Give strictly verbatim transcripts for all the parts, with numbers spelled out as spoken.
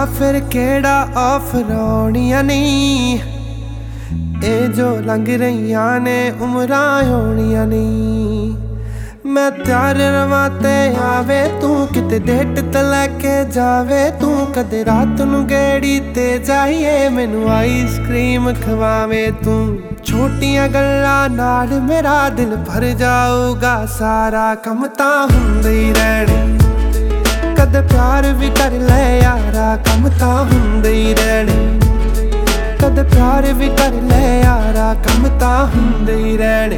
फिर केड़ा ऑफर आउणियां नहीं, ए जो लंघ रहियां ने उमरां आउणियां नहीं। मैं त्यार रवां ते आवे तू, किते डेट ते लैके जावे तू। कदे रात नू गेड़ी ते जाइए, मैनू आइसक्रीम खवावे तू। छोटियां गल्लां नाल मेरा दिल भर जाऊगा सारा, कम तां हुंदे ही रहणे। कदे प्यार भी कर ले यारा, कम तां हुंदे ही रहणे। कदे प्यार भी कर ले यारा, कम तां हुंदे ही रहणे।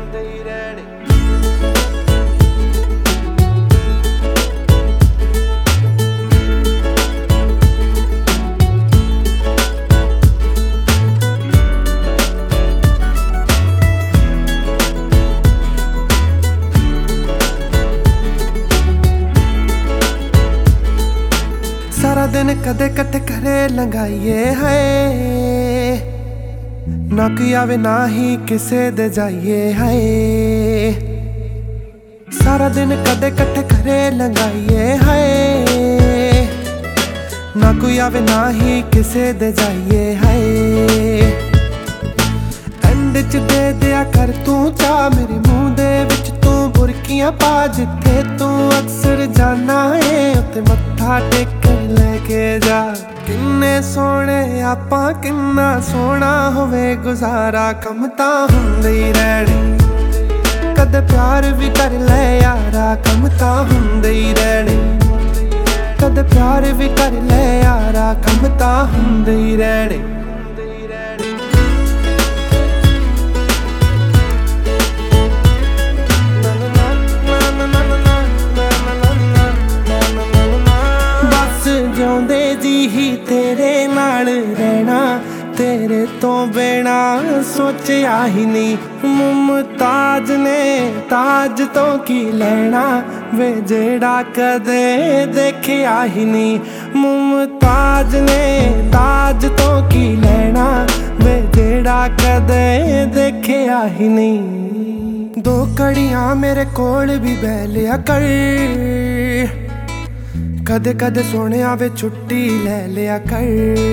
सारा दिन कदे कट करे लंघाइए है, ना कोई आवे ना ही किसे दे जाइए है। सारा दिन कदे कट करे लंघाइए है, ना कोई आवे ना ही किसे दे जाइए है। एंड च दे दिया कर तू चा मेरे मुंह दे विच तू बुरकियां पा। जिथे तू अक्सर जाना है उत्ते मत्था टेकन लेके जा। किन्ने सोहणे आपां किन्ना सोहना होवे गुजारा, कम तां हुंदे ही रहणे। कदे प्यार भी कर ले यारा, कम तां हुंदे ही रहणे। कदे प्यार भी कर ले यारा, कम तां हुंदे ही रहणे। जिउंदे जी ही तेरे नाल रहना, तेरे तो बिना सोचिया ही नहीं। मुमताज ने ताज तो की लेना वे, जेड़ा कदे देखिया ही नहीं। मुमताज ने ताज तो की लेना वे, जेड़ा कदे देखिया ही नहीं। दो कड़ियां मेरे कोल भी बह लिया कर, कदे कदे सोहणिया वे छुट्टी ले लिया कर।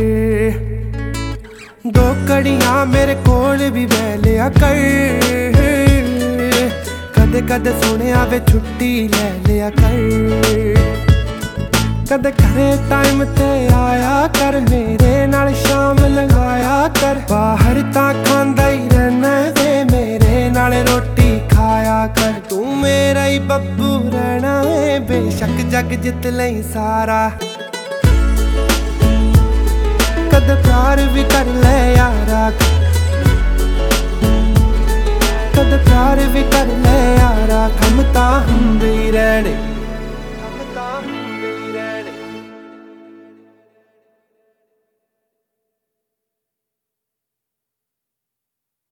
दो कड़ियां मेरे कोल भी बह लिया कर, कदे कदे सोहणिया वे छुट्टी ले लिया कर। कदे घरे टाइम ते आया कर, मेरे नाल शाम लगाया कर। बाहर तां खांदा ही रहना वे, मेरे नाल रोटी खाया कर। तू मेरा ही बब्बू रहना है, बेशक जग जित लई सारा। कदे प्यार भी कर ले यारा, कदे प्यार भी कर ले यारा,